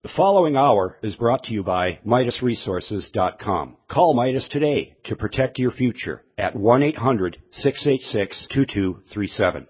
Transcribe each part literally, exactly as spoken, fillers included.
The following hour is brought to you by Midas Resources dot com. Call Midas today to protect your future at one eight hundred, six eight six, two two three seven.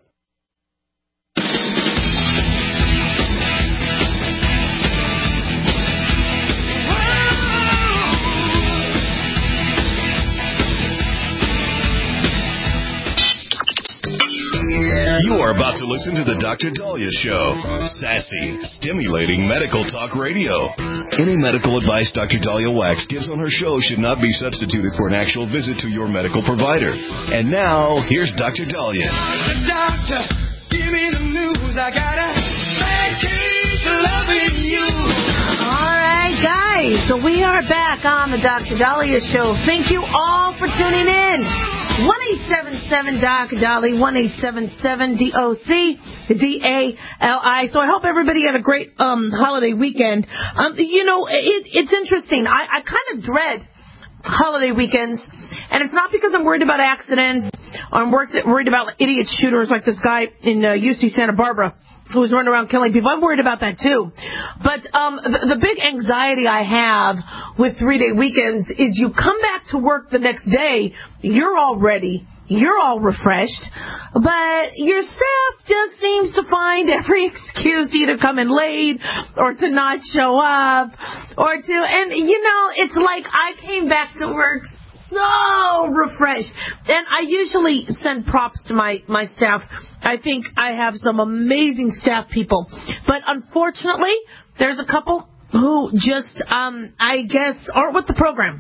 You are about to listen to the Doctor Dahlia Show. Sassy, stimulating medical talk radio. Any medical advice Doctor Dahlia Wax gives on her show should not be substituted for an actual visit to your medical provider. And now, here's Doctor Dahlia. Doctor, doctor, give me the news. I got a vacation loving you. All right, guys. So we are back on the Doctor Dahlia Show. Thank you all for tuning in. one eight seven seven D O C Dali, one eight seven seven D O C D A L I. So I hope everybody had a great um, holiday weekend. Um, you know, it, it's interesting. I, I kind of dread holiday weekends, and it's not because I'm worried about accidents or I'm worried about idiot shooters like this guy in uh, U C Santa Barbara who was running around killing people. I'm worried about that too. But um, the, the big anxiety I have with three-day weekends is you come back to work the next day, you're all ready, you're all refreshed, but your staff just seems to find every excuse to either come in late or to not show up or to, and you know, it's like I came back to work so refreshed. And I usually send props to my, my staff. I think I have some amazing staff people. But unfortunately, there's a couple who just, um, I guess, aren't with the program.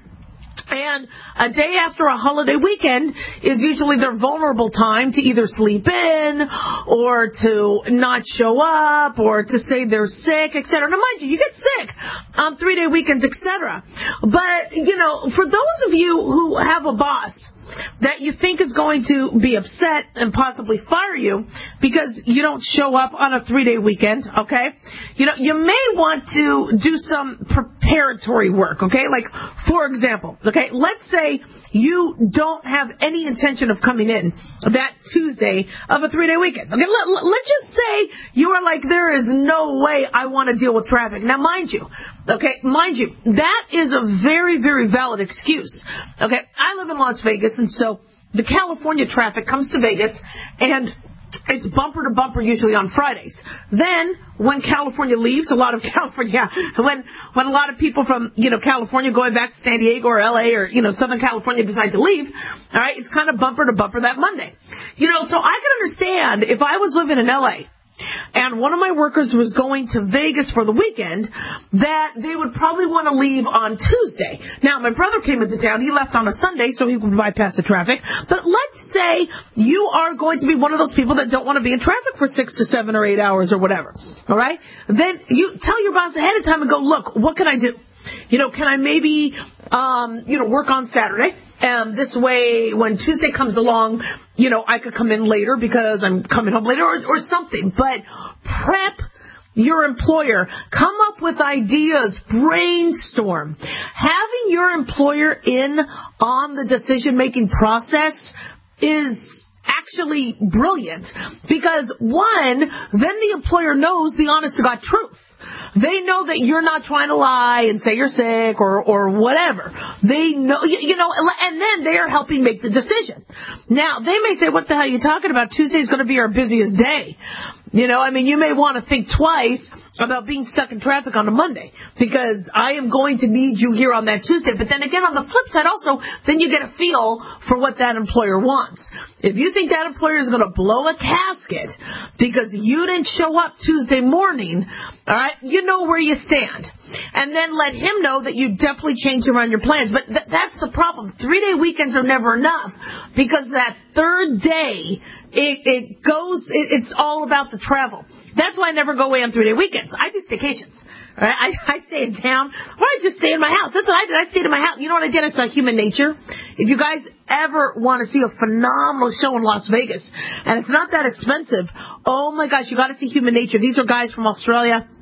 And a day after a holiday weekend is usually their vulnerable time to either sleep in or to not show up or to say they're sick, et cetera. Now, mind you, you get sick on three-day weekends, et cetera. But, you know, for those of you who have a boss that you think is going to be upset and possibly fire you because you don't show up on a three-day weekend, okay? You know, you may want to do some preparatory work, okay? Like, for example, okay, let's say you don't have any intention of coming in that Tuesday of a three-day weekend. Okay, let, let's just say you are like, there is no way I want to deal with traffic. Now, mind you, okay, mind you, that is a very, very valid excuse. Okay, I live in Las Vegas, and so the California traffic comes to Vegas, and it's bumper to bumper usually on Fridays. Then, when California leaves, a lot of California, when when a lot of people from, you know, California going back to San Diego or L A or, you know, Southern California decide to leave, all right, it's kind of bumper to bumper that Monday. You know, so I can understand if I was living in L A and one of my workers was going to Vegas for the weekend, that they would probably want to leave on Tuesday. Now, my brother came into town. He left on a Sunday, so he could bypass the traffic. But let's say you are going to be one of those people that don't want to be in traffic for six to seven or eight hours or whatever. All right? Then you tell your boss ahead of time and go, look, what can I do? You know, can I maybe, um, you know, work on Saturday? Um, this way, when Tuesday comes along, you know, I could come in later because I'm coming home later or, or something. But prep your employer. Come up with ideas. Brainstorm. Having your employer in on the decision-making process is actually brilliant because, one, then the employer knows the honest-to-God truth. They know that you're not trying to lie and say you're sick or, or whatever. They know, you, you know, and then they're helping make the decision. Now, they may say, what the hell are you talking about? Tuesday's going to be our busiest day. You know, I mean, you may want to think twice about being stuck in traffic on a Monday because I am going to need you here on that Tuesday. But then again, on the flip side also, then you get a feel for what that employer wants. If you think that employer is going to blow a casket because you didn't show up Tuesday morning, all right, you know where you stand. And then let him know that you definitely change around your plans. But th- that's the problem. Three-day weekends are never enough because that third day, it, it goes, it, it's all about the travel. That's why I never go away on three-day weekends. I do staycations. All right? I, I stay in town, or I just stay in my house. That's what I did. I stayed in my house. You know what I did? I saw Human Nature. If you guys ever want to see a phenomenal show in Las Vegas, and it's not that expensive, oh my gosh, you got to see Human Nature. These are guys from Australia.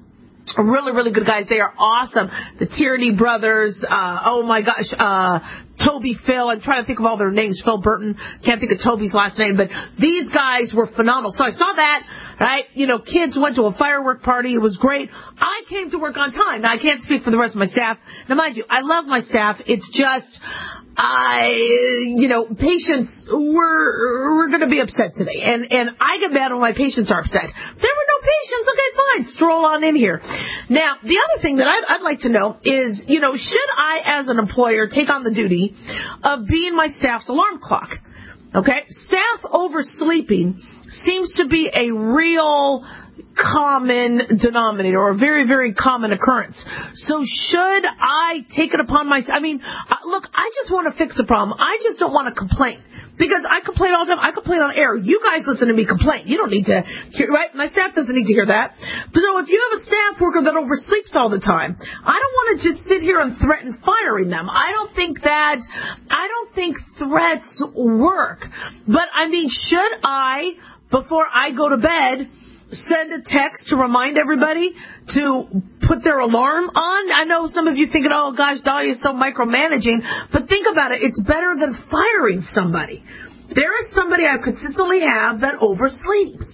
Really, really good guys. They are awesome. The Tierney brothers, uh, oh my gosh, uh, Toby, Phil, I'm trying to think of all their names, Phil Burton, can't think of Toby's last name, but these guys were phenomenal. So I saw that, right, you know, kids went to a firework party, it was great. I came to work on time. Now, I can't speak for the rest of my staff. Now, mind you, I love my staff, it's just, I, you know, patients were, were going to be upset today, and, and I get mad when my patients are upset. There were no patients, okay, fine, stroll on in here. Now, the other thing that I'd, I'd like to know is, you know, should I, as an employer, take on the duty of being my staff's alarm clock? Okay? Staff oversleeping seems to be a real common denominator, or a very, very common occurrence. So should I take it upon myself? I mean, look, I just want to fix the problem. I just don't want to complain. Because I complain all the time. I complain on air. You guys listen to me complain. You don't need to hear, right? My staff doesn't need to hear that. But so if you have a staff worker that oversleeps all the time, I don't want to just sit here and threaten firing them. I don't think that, I don't think threats work. But I mean, should I, before I go to bed, send a text to remind everybody to put their alarm on? I know some of you thinking, oh gosh, Dahlia is so micromanaging, but think about it. It's better than firing somebody. There is somebody I consistently have that oversleeps.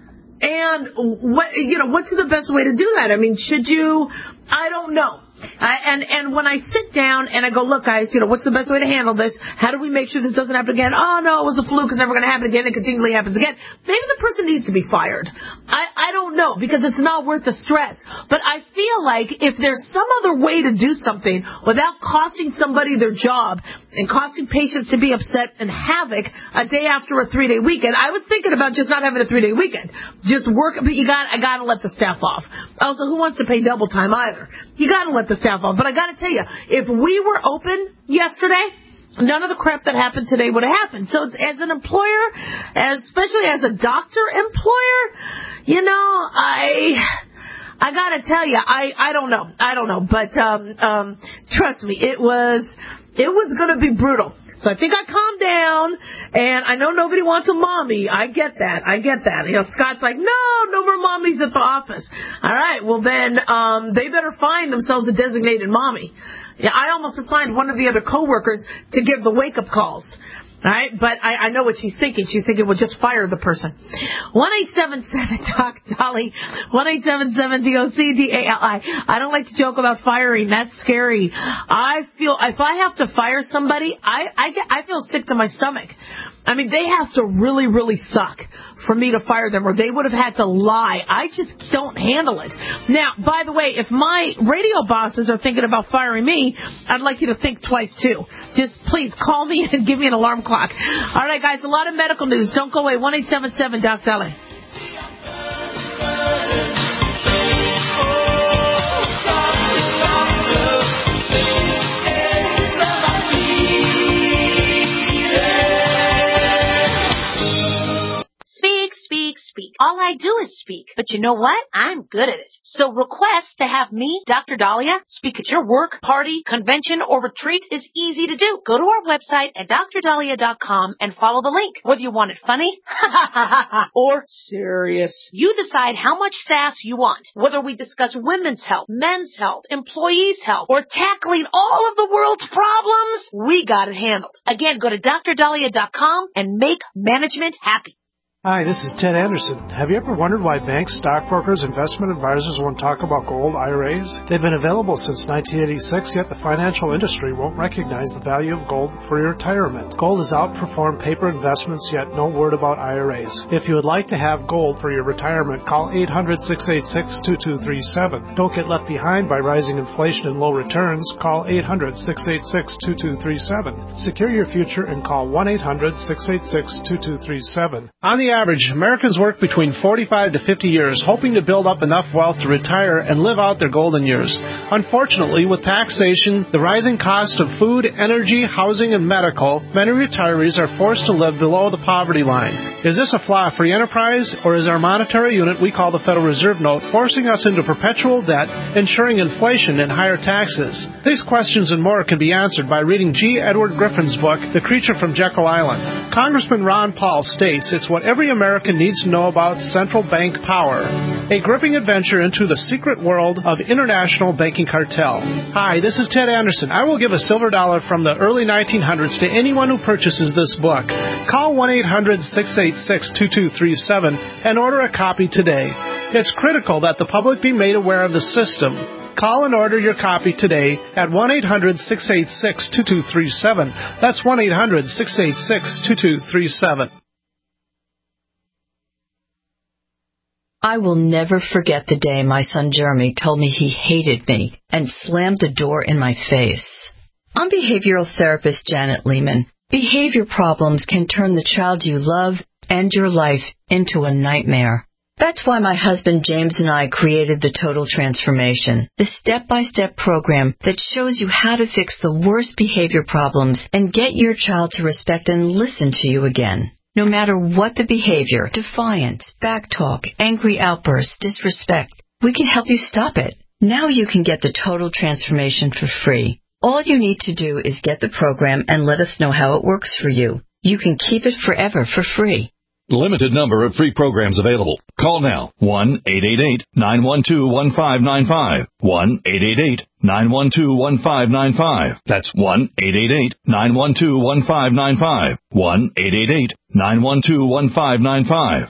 And what, you know, what's the best way to do that? I mean, should you, I don't know. I, and, and when I sit down and I go, look, guys, you know, what's the best way to handle this? How do we make sure this doesn't happen again? Oh, no, it was a fluke. It's never going to happen again. It continually happens again. Maybe the person needs to be fired. I, I don't know, because it's not worth the stress. But I feel like if there's some other way to do something without costing somebody their job and causing patients to be upset and havoc a day after a three-day weekend, I was thinking about just not having a three-day weekend. Just work, but you got, I got to let the staff off. Also, who wants to pay double time either? You got to let the staff off. But I got to tell you, if we were open yesterday, none of the crap that happened today would have happened. So as an employer, especially as a doctor employer, you know, I... I gotta tell you, I, I don't know. I don't know. But, um, um, trust me, it was, it was gonna be brutal. So I think I calmed down, and I know nobody wants a mommy. I get that. I get that. You know, Scott's like, no, no more mommies at the office. All right, well then, um, they better find themselves a designated mommy. Yeah, I almost assigned one of the other coworkers to give the wake-up calls. All right, but I, I know what she's thinking. She's thinking, well, just fire the person. one eight seven seven Doc Dolly, one eight seven seven D O C D A L I. I don't like to joke about firing. That's scary. I feel, if I have to fire somebody, I, I, get, I feel sick to my stomach. I mean, they have to really, really suck for me to fire them, or they would have had to lie. I just don't handle it. Now, by the way, if my radio bosses are thinking about firing me, I'd like you to think twice, too. Just please call me and give me an alarm clock. All right, guys, a lot of medical news. Don't go away. one eight seven seven Doc Dolly. Speak. All I do is speak. But you know what? I'm good at it. So request to have me, Doctor Dahlia, speak at your work, party, convention, or retreat is easy to do. Go to our website at dr dahlia dot com and follow the link. Whether you want it funny or serious, you decide how much sass you want. Whether we discuss women's health, men's health, employees' health, or tackling all of the world's problems, we got it handled. Again, go to dr dahlia dot com and make management happy. Hi, this is Ted Anderson. Have you ever wondered why banks, stockbrokers, investment advisors won't talk about gold I R As? They've been available since nineteen eighty-six, yet the financial industry won't recognize the value of gold for your retirement. Gold has outperformed paper investments, yet no word about I R As. If you would like to have gold for your retirement, call eight hundred, six eight six, two two three seven. Don't get left behind by rising inflation and low returns. Call eight hundred, six eight six, two two three seven. Secure your future and call one eight hundred, six eight six, two two three seven. On the average, Americans work between forty-five to fifty years, hoping to build up enough wealth to retire and live out their golden years. Unfortunately, with taxation, the rising cost of food, energy, housing, and medical, many retirees are forced to live below the poverty line. Is this a flaw free enterprise, or is our monetary unit we call the Federal Reserve Note forcing us into perpetual debt, ensuring inflation and higher taxes? These questions and more can be answered by reading G. Edward Griffin's book, The Creature from Jekyll Island. Congressman Ron Paul states it's what every every American needs to know about Central Bank Power, a gripping adventure into the secret world of international banking cartel. Hi, this is Ted Anderson. I will give a silver dollar from the early nineteen hundreds to anyone who purchases this book. Call one eight hundred six eight six two two three seven and order a copy today. It's critical that the public be made aware of the system. Call and order your copy today at one eight hundred six eight six two two three seven. That's one eight hundred six eight six two two three seven. I will never forget the day my son Jeremy told me he hated me and slammed the door in my face. I'm behavioral therapist Janet Lehman. Behavior problems can turn the child you love and your life into a nightmare. That's why my husband James and I created the Total Transformation, the step-by-step program that shows you how to fix the worst behavior problems and get your child to respect and listen to you again. No matter what the behavior, defiance, backtalk, angry outbursts, disrespect, we can help you stop it. Now you can get the Total Transformation for free. All you need to do is get the program and let us know how it works for you. You can keep it forever for free. Limited number of free programs available. Call now. one eight eight eight nine one two one five nine five. one eight eight eight nine one two one five nine five. That's one eight eight eight nine one two one five nine five. one eight eight eight nine one two one five nine five.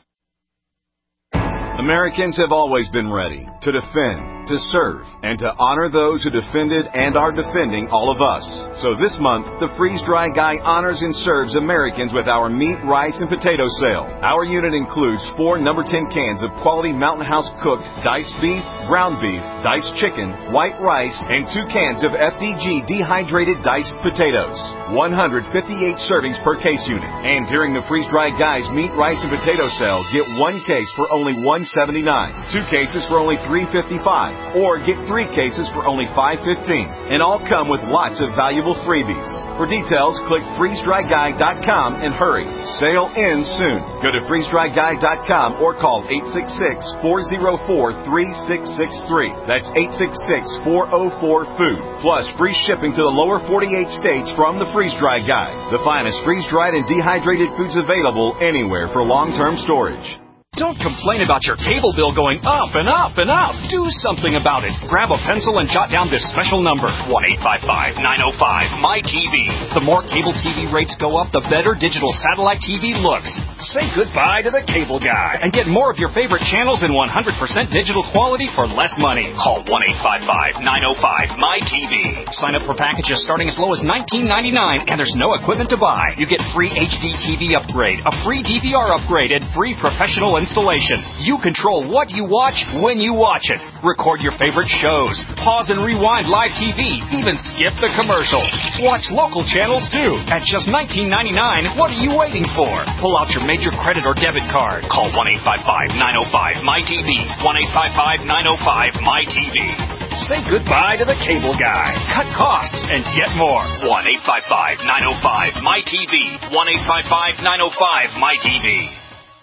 Americans have always been ready to defend, to serve, and to honor those who defended and are defending all of us. So this month, the Freeze-Dry Guy honors and serves Americans with our meat, rice, and potato sale. Our unit includes four number ten cans of quality Mountain House cooked diced beef, ground beef, diced chicken, white rice, and two cans of F D G dehydrated diced potatoes. one hundred fifty-eight servings per case unit. And during the Freeze-Dry Guy's meat, rice, and potato sale, get one case for only one dollar and seventy-nine cents, two cases for only three dollars and fifty-five cents, or get three cases for only five dollars and fifteen cents. And all come with lots of valuable freebies. For details, click freeze dry guy dot com and hurry. Sale ends soon. Go to freeze dry guy dot com or call eight six six, four oh four, three six six three. That's eight six six, four oh four, food. Plus free shipping to the lower forty-eight states from the Freeze-Dry Guy. The finest freeze-dried and dehydrated foods available anywhere for long-term storage. Don't complain about your cable bill going up and up and up. Do something about it. Grab a pencil and jot down this special number, one eight five five, nine oh five, M Y T V. The more cable T V rates go up, the better digital satellite T V looks. Say goodbye to the cable guy and get more of your favorite channels in one hundred percent digital quality for less money. Call one eight five five, nine oh five, M Y T V. Sign up for packages starting as low as nineteen ninety-nine, and there's no equipment to buy. You get free H D T V upgrade, a free D V R upgrade, and free professional installation. You control what you watch when you watch it. Record your favorite shows. Pause and rewind live T V. Even skip the commercials. Watch local channels too. At just nineteen ninety-nine, what are you waiting for? Pull out your major credit or debit card. Call one eight five five, nine oh five, M Y T V. one eight five five, nine oh five, M Y T V. Say goodbye to the cable guy. Cut costs and get more. one eight five five, nine oh five, M Y T V. one eight five five, nine oh five, M Y T V.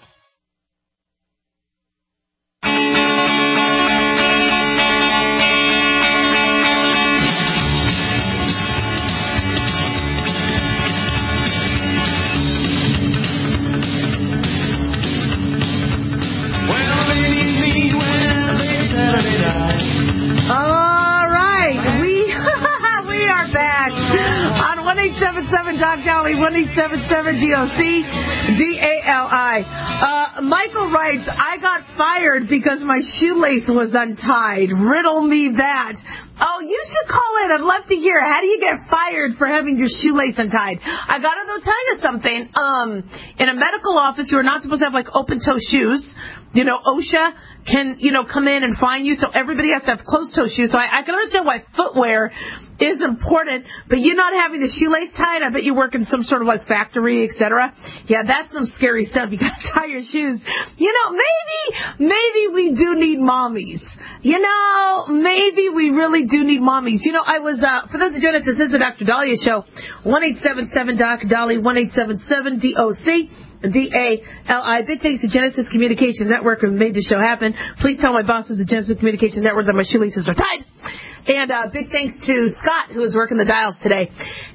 one eight seven seven Doc Dali, one eight seven seven D O C D A L I. Uh, Michael writes, I got fired because my shoelace was untied. Riddle me that. Oh, you should call in. I'd love to hear. How do you get fired for having your shoelace untied? I gotta though tell you something. Um, in a medical office, you are not supposed to have like open toe shoes. You know, OSHA can, you know, come in and fine you, so everybody has to have closed-toe shoes. So I, I can understand why footwear is important, but you not having the shoelace tied, I bet you work in some sort of, like, factory, et cetera. Yeah, that's some scary stuff. You got to tie your shoes. You know, maybe, maybe we do need mommies. You know, maybe we really do need mommies. You know, I was, uh, for those who join us, this is the Doctor Dahlia Show, one eight seven seven Doc Dali, one eight seven seven D O C. D A L I. Big thanks to Genesis Communications Network who made the show happen. Please tell my bosses at Genesis Communications Network that my shoelaces are tied. And uh, big thanks to Scott, who is working the dials today.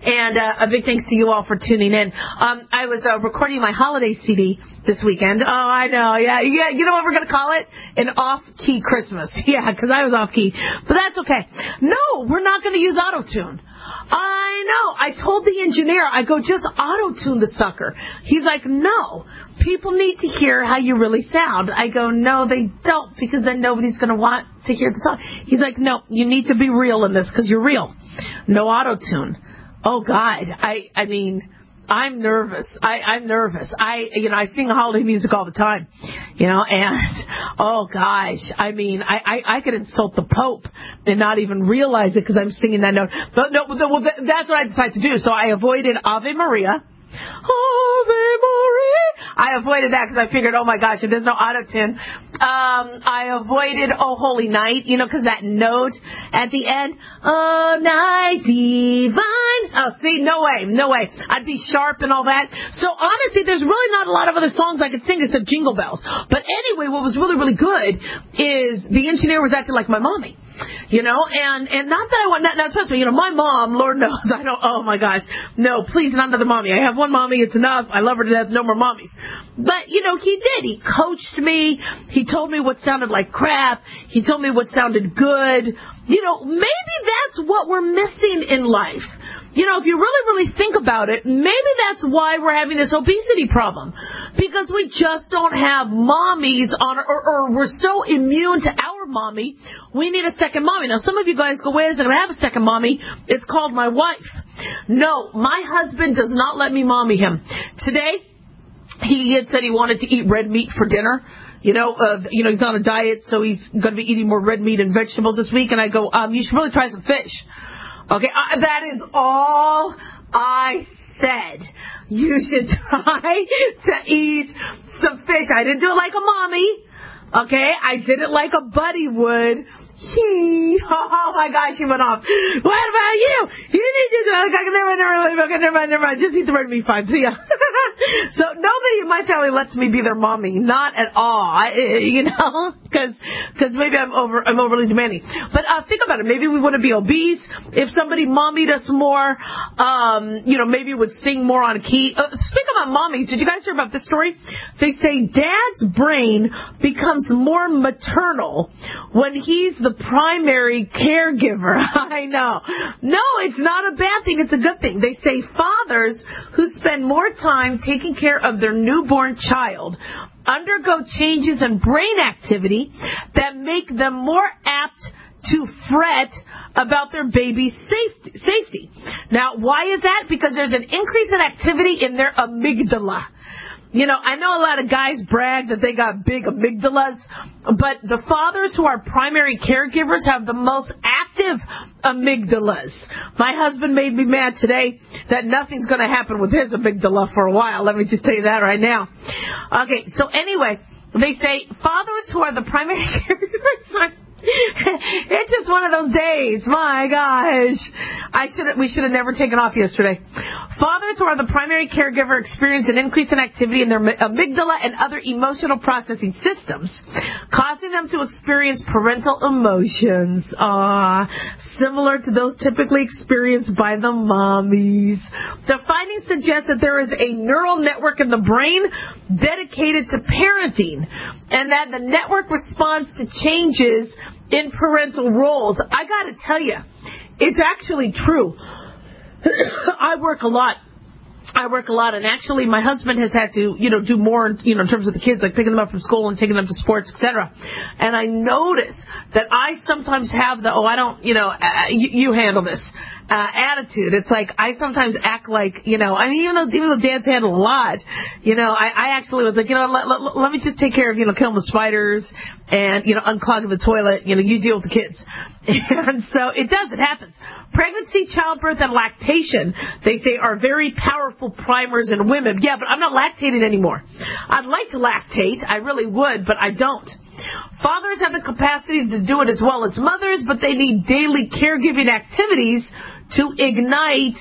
And uh, a big thanks to you all for tuning in. Um, I was uh, recording my holiday C D this weekend. Oh, I know. Yeah, yeah. You know what we're going to call it? An off-key Christmas. Yeah, because I was off-key. But that's okay. No, we're not going to use auto-tune. I know. I told the engineer, I go, just auto-tune the sucker. He's like, no. People need to hear how you really sound. I go, no, they don't, because then nobody's going to want to hear the song. He's like, no, you need to be real in this because you're real. No auto-tune. Oh, God. I, I mean, I'm nervous. I, I'm nervous. I, you know, I sing holiday music all the time, you know, and, oh, gosh. I mean, I, I, I could insult the Pope and not even realize it because I'm singing that note. But no, well, that's what I decided to do. So I avoided Ave Maria. Ave Maria. I avoided that because I figured, oh my gosh, if there's no auto-tune. Um, I avoided Oh Holy Night, you know, because that note at the end, oh night divine. Oh, see, no way, no way. I'd be sharp and all that. So honestly, there's really not a lot of other songs I could sing except Jingle Bells. But anyway, what was really, really good is the engineer was acting like my mommy. You know, and, and not that I want, now trust me, you know, my mom, Lord knows, I don't, oh my gosh, no, please, not another mommy. I have one mommy, it's enough. I love her to death, no more mommies. But, you know, he did. He coached me. He told me what sounded like crap. He told me what sounded good. You know, maybe that's what we're missing in life. You know, if you really, really think about it, maybe that's why we're having this obesity problem. Because we just don't have mommies on, or, or we're so immune to our mommy, we need a second mommy. Now, some of you guys go, wait a second, I have a second mommy. It's called my wife. No, my husband does not let me mommy him. Today, he had said he wanted to eat red meat for dinner. You know, uh, you know, he's on a diet, so he's going to be eating more red meat and vegetables this week. And I go, um, you should really try some fish. Okay, uh, that is all I said. You should try to eat some fish. I didn't do it like a mommy. Okay, I did it like a buddy would. He, oh my gosh, he went off. What about you? You need to do it. Never mind, never mind, never mind, never mind. Just eat the red meat, fine. See ya. So nobody in my family lets me be their mommy. Not at all. I, you know, because because maybe I'm over I'm overly demanding. But uh, think about it. Maybe we wouldn't be obese if somebody mommied us more. Um, you know, maybe would sing more on key. Uh, speaking about mommies, did you guys hear about this story? They say dad's brain becomes more maternal when he's the primary caregiver. I know. No, it's not a bad thing. It's a good thing. They say fathers who spend more time taking care of their newborn child undergo changes in brain activity that make them more apt to fret about their baby's safety. safety. Now, why is that? Because there's an increase in activity in their amygdala. You know, I know a lot of guys brag that they got big amygdalas, but the fathers who are primary caregivers have the most active amygdalas. My husband made me mad today that nothing's going to happen with his amygdala for a while. Let me just tell you that right now. Okay, so anyway, they say fathers who are the primary caregivers... It's just one of those days. My gosh. I should we should have never taken off yesterday. Fathers who are the primary caregiver experience an increase in activity in their amygdala and other emotional processing systems, causing them to experience parental emotions, ah, similar to those typically experienced by the mommies. The findings suggest that there is a neural network in the brain dedicated to parenting, and that the network responds to changes in parental roles. I got to tell you, it's actually true. I work a lot. I work a lot, and actually my husband has had to, you know, do more, you know, in terms of the kids, like picking them up from school and taking them to sports, et cetera. And I notice that I sometimes have the, oh, I don't, you know, uh, you, you handle this uh, attitude. It's like I sometimes act like, you know, I mean, even though even though Dad's handled a lot, you know, I, I actually was like, you know, let, let, let me just take care of, you know, killing the spiders and, you know, unclogging the toilet. You know, you deal with the kids. And so it does. It happens. Pregnancy, childbirth, and lactation, they say, are very powerful primers in women. Yeah, but I'm not lactating anymore. I'd like to lactate. I really would, but I don't. Fathers have the capacity to do it as well as mothers, but they need daily caregiving activities to ignite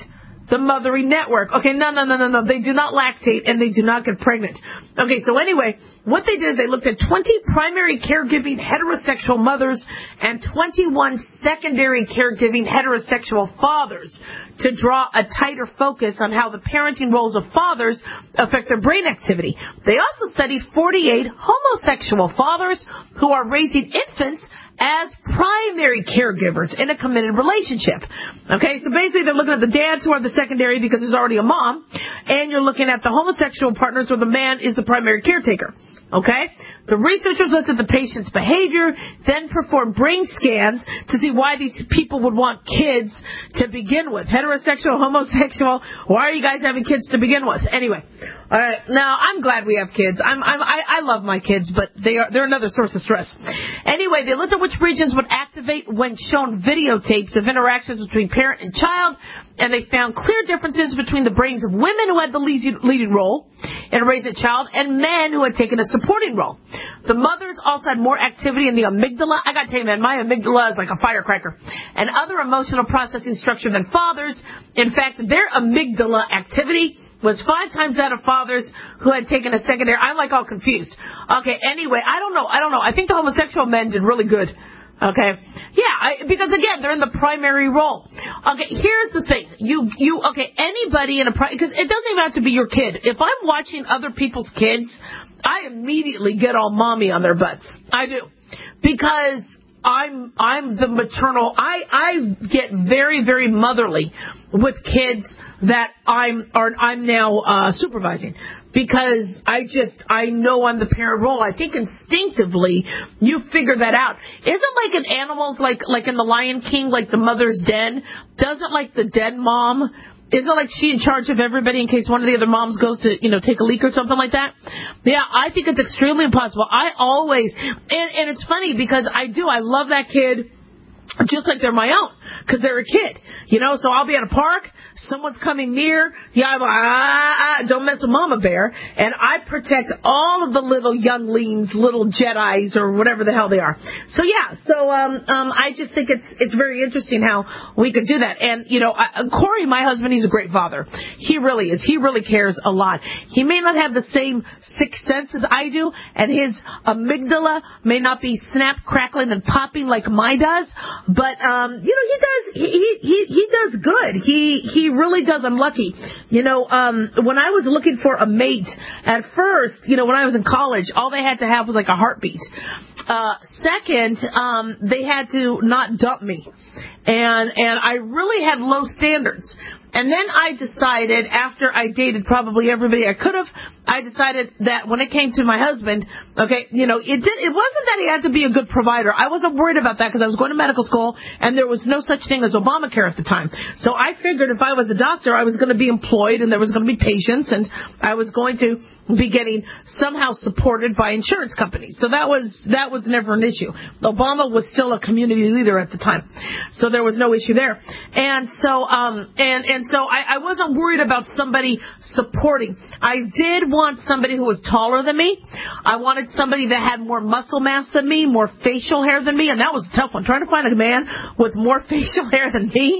the Mothering Network. Okay, no, no, no, no, no. They do not lactate and they do not get pregnant. Okay, so anyway, what they did is they looked at twenty primary caregiving heterosexual mothers and twenty-one secondary caregiving heterosexual fathers to draw a tighter focus on how the parenting roles of fathers affect their brain activity. They also studied forty-eight homosexual fathers who are raising infants as primary caregivers in a committed relationship. Okay, so basically they're looking at the dads who are the secondary because there's already a mom, and you're looking at the homosexual partners where the man is the primary caretaker. Okay? The researchers looked at the patient's behavior, then performed brain scans to see why these people would want kids to begin with. Heterosexual, homosexual, why are you guys having kids to begin with? Anyway, all right. Now, I'm glad we have kids. I'm, I'm, I, I love my kids, but they are, they're another source of stress. Anyway, they looked at which regions would activate when shown videotapes of interactions between parent and child, and they found clear differences between the brains of women who had the leading role in raising a child and men who had taken a supporting role. The mothers also had more activity in the amygdala. I gotta tell you, man, my amygdala is like a firecracker. And other emotional processing structure than fathers. In fact, their amygdala activity was five times that of fathers who had taken a secondary. I'm like all confused. Okay, anyway, I don't know. I don't know. I think the homosexual men did really good. Okay. Yeah, I, because again, they're in the primary role. Okay, here's the thing. You, you, okay, anybody in a, because it doesn't even have to be your kid. If I'm watching other people's kids, I immediately get all mommy on their butts. I do. Because I'm, I'm the maternal, I, I get very, very motherly with kids that I'm, are, I'm now, uh, supervising. Because I just, I know I'm the parent role. I think instinctively you figure that out. Isn't like in animals, like like in The Lion King, like the mother's den? Doesn't like the den mom, isn't like she in charge of everybody in case one of the other moms goes to, you know, take a leak or something like that? Yeah, I think it's extremely impossible. I always, and, and it's funny because I do, I love that kid. Just like they're my own, because they're a kid, you know. So I'll be at a park, someone's coming near, yeah, I'm like, ah, ah, don't mess with Mama Bear, and I protect all of the little younglings, little Jedis, or whatever the hell they are. So yeah, so um, um, I just think it's it's very interesting how we could do that. And you know, I, Corey, my husband, he's a great father. He really is. He really cares a lot. He may not have the same sixth sense as I do, and his amygdala may not be snap, crackling, and popping like mine does. But, um, you know, he does, he, he, he does good. He, he really does. I'm lucky. You know, um, when I was looking for a mate at first, you know, when I was in college, all they had to have was like a heartbeat. Uh, second, um, they had to not dump me. And, and I really had low standards. And then I decided, after I dated probably everybody I could have, I decided that when it came to my husband, okay, you know, it did, it wasn't that he had to be a good provider. I wasn't worried about that because I was going to medical school and there was no such thing as Obamacare at the time. So I figured if I was a doctor, I was going to be employed and there was going to be patients and I was going to be getting somehow supported by insurance companies. So that was, that was never an issue. Obama was still a community leader at the time. So there was no issue there. And so, um, and, and so I, I wasn't worried about somebody supporting. I did want somebody who was taller than me. I wanted somebody that had more muscle mass than me, more facial hair than me, and that was a tough one. Trying to find a man with more facial hair than me,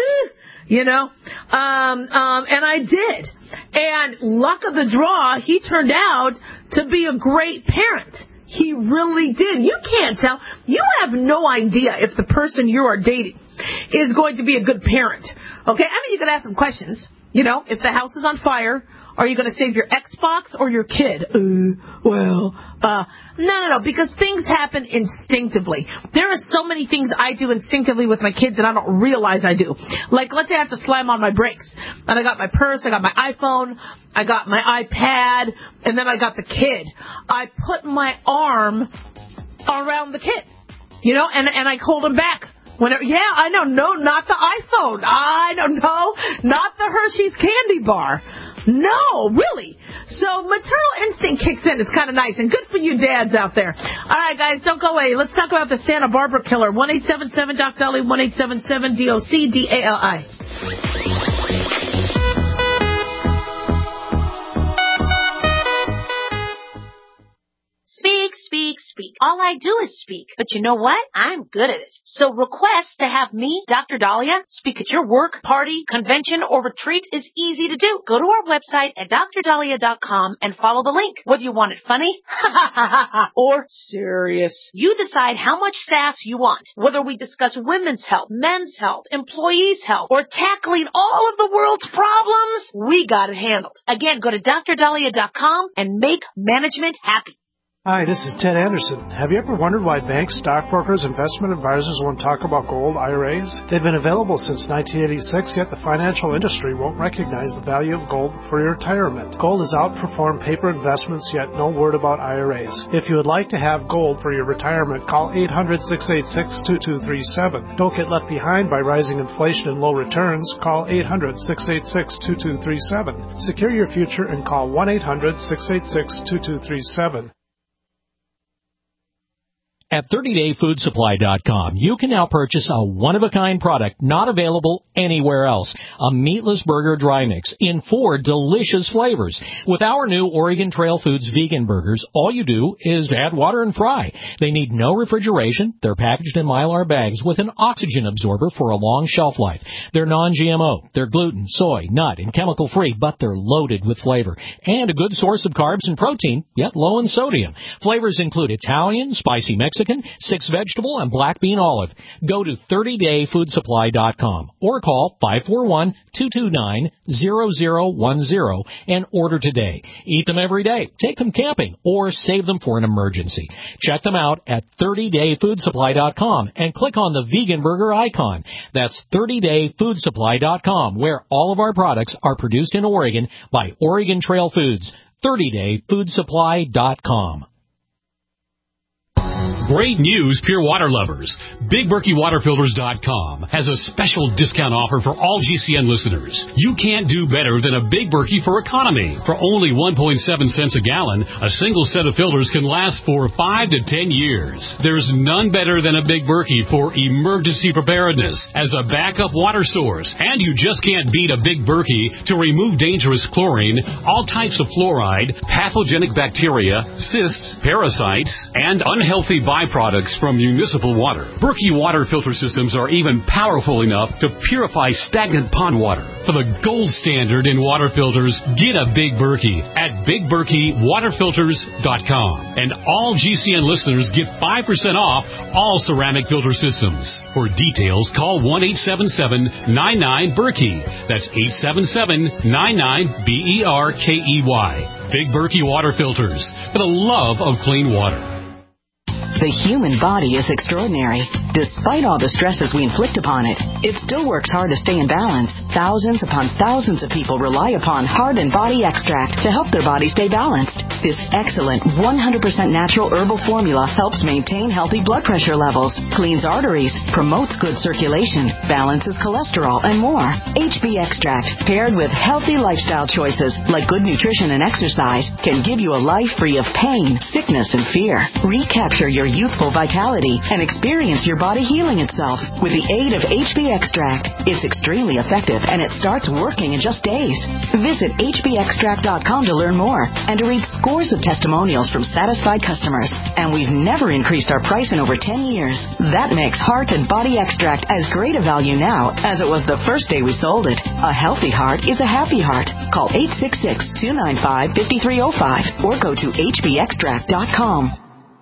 you know, um, um, and I did. And luck of the draw, he turned out to be a great parent. He really did. You can't tell. You have no idea if the person you are dating is going to be a good parent. Okay? I mean, you could ask some questions. You know, if the house is on fire, are you going to save your Xbox or your kid? Uh, well, uh, no, no, no, because things happen instinctively. There are so many things I do instinctively with my kids that I don't realize I do. Like, let's say I have to slam on my brakes. And I got my purse, I got my iPhone, I got my iPad, and then I got the kid. I put my arm around the kid, you know, and, and I hold him back. Whenever, yeah, I know, no, not the iPhone. I don't know, not the Hershey's candy bar. No, really. So maternal instinct kicks in. It's kind of nice. And good for you dads out there. All right, guys, don't go away. Let's talk about the Santa Barbara killer. one eight seven seven Doc Dolly, one eight seven seven D O C D A L I. Speak, speak, speak. All I do is speak. But you know what? I'm good at it. So request to have me, Doctor Dahlia, speak at your work, party, convention, or retreat is easy to do. Go to our website at dr dahlia dot com and follow the link. Whether you want it funny or serious, you decide how much sass you want. Whether we discuss women's health, men's health, employees' health, or tackling all of the world's problems, we got it handled. Again, go to dr dahlia dot com and make management happy. Hi, this is Ted Anderson. Have you ever wondered why banks, stockbrokers, investment advisors won't talk about gold I R As? They've been available since nineteen eighty-six, yet the financial industry won't recognize the value of gold for your retirement. Gold has outperformed paper investments, yet no word about I R As. If you would like to have gold for your retirement, call eight hundred, six eight six, two two three seven. Don't get left behind by rising inflation and low returns. Call eight hundred, six eight six, two two three seven. Secure your future and call one eight hundred, six eight six, two two three seven. At thirty day food supply dot com, you can now purchase a one-of-a-kind product not available anywhere else, a meatless burger dry mix in four delicious flavors. With our new Oregon Trail Foods vegan burgers, all you do is add water and fry. They need no refrigeration. They're packaged in Mylar bags with an oxygen absorber for a long shelf life. They're non G M O. They're gluten, soy, nut, and chemical-free, but they're loaded with flavor and a good source of carbs and protein, yet low in sodium. Flavors include Italian, spicy Mexican, six vegetable, and black bean olive. Go to thirty day food supply dot com or call five four one, two two nine, zero zero one zero and order today. Eat them every day, take them camping, or save them for an emergency. Check them out at thirty day food supply dot com and click on the vegan burger icon. That's thirty day food supply dot com, where all of our products are produced in Oregon by Oregon Trail Foods. thirty day food supply dot com. Great news, Pure Water lovers. Big Berkey Water Filters dot com has a special discount offer for all G C N listeners. You can't do better than a Big Berkey for economy. For only one point seven cents a gallon, a single set of filters can last for five to ten years. There's none better than a Big Berkey for emergency preparedness as a backup water source. And you just can't beat a Big Berkey to remove dangerous chlorine, all types of fluoride, pathogenic bacteria, cysts, parasites, and unhealthy byproducts from municipal water. Berkey water filter systems are even powerful enough to purify stagnant pond water. For the gold standard in water filters, get a Big Berkey at Big Berkey Water Filters dot com. And all G C N listeners get five percent off all ceramic filter systems. For details, call one eight seven seven, nine nine, Berkey. That's eight seven seven, nine nine, B E R K E Y. Big Berkey Water Filters, for the love of clean water. The human body is extraordinary. Despite all the stresses we inflict upon it, it still works hard to stay in balance. Thousands upon thousands of people rely upon Heart and Body Extract to help their body stay balanced. This excellent one hundred percent natural herbal formula helps maintain healthy blood pressure levels, cleans arteries, promotes good circulation, balances cholesterol, and more. H B Extract, paired with healthy lifestyle choices like good nutrition and exercise, can give you a life free of pain, sickness, and fear. Recapture your youthful vitality and experience your body healing itself with the aid of H B Extract. It's extremely effective and it starts working in just days. Visit H B extract dot com to learn more and to read scores of testimonials from satisfied customers. And we've never increased our price in over ten years. That makes Heart and Body Extract as great a value now as it was the first day we sold it. A healthy heart is a happy heart. Call eight six six, two nine five, five three zero five or go to H B extract dot com.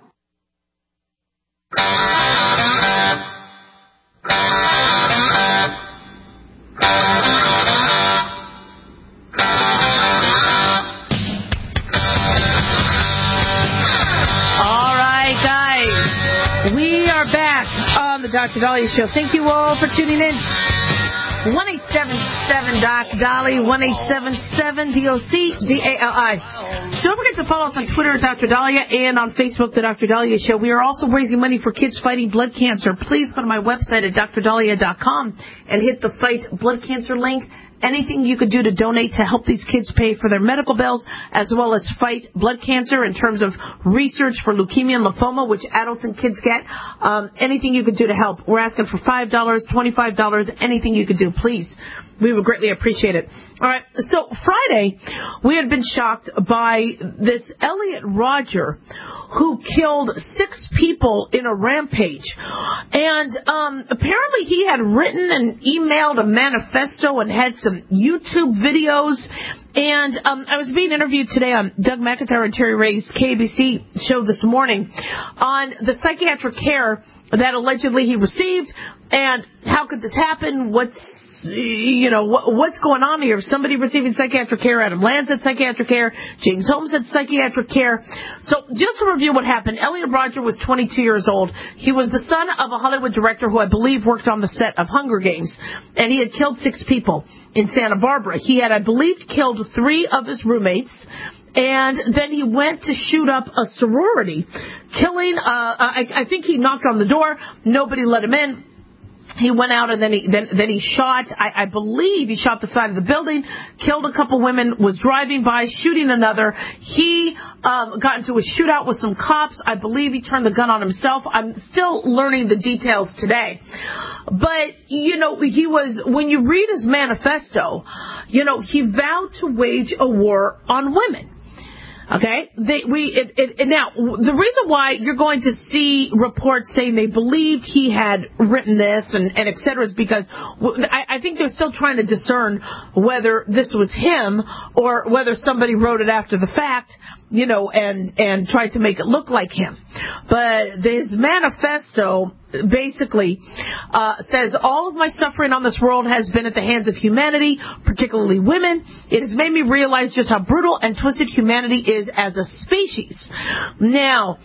Doctor Dahlia Show. Thank you all for tuning in. one eight seven seven Doc Dolly, one eight seven seven D O C D A L I. Don't forget to follow us on Twitter at Doctor Dahlia and on Facebook, The Doctor Dahlia Show. We are also raising money for kids fighting blood cancer. Please go to my website at dr dahlia dot com and hit the Fight Blood Cancer link. Anything you could do to donate to help these kids pay for their medical bills, as well as fight blood cancer in terms of research for leukemia and lymphoma, which adults and kids get. Um, anything you could do to help. We're asking for five dollars, twenty-five dollars, anything you could do. please. We would greatly appreciate it. All right. So Friday, we had been shocked by this Elliot Rodger who killed six people in a rampage. And um, apparently he had written and emailed a manifesto and had some YouTube videos. And um, I was being interviewed today on Doug McIntyre and Terry Ray's K B C show this morning on the psychiatric care that allegedly he received. And how could this happen? What's You know, what, what's going on here? Somebody receiving psychiatric care, Adam Lanza had psychiatric care, James Holmes had psychiatric care. So just to review what happened, Elliot Rodger was twenty-two years old. He was the son of a Hollywood director who I believe worked on the set of Hunger Games, and he had killed six people in Santa Barbara. He had, I believe, killed three of his roommates, and then he went to shoot up a sorority, killing, uh, I, I think he knocked on the door, nobody let him in. He went out and then he then, then he shot, I, I believe he shot the side of the building, killed a couple women, was driving by, shooting another. He um, got into a shootout with some cops. I believe he turned the gun on himself. I'm still learning the details today. But, you know, he was, when you read his manifesto, you know, he vowed to wage a war on women. Okay, they, we it, it, now the reason why you're going to see reports saying they believed he had written this and, and et cetera is because I, I think they're still trying to discern whether this was him or whether somebody wrote it after the fact, you know, and and tried to make it look like him. But his manifesto basically uh, says, all of my suffering on this world has been at the hands of humanity, particularly women. It has made me realize just how brutal and twisted humanity is as a species. Now,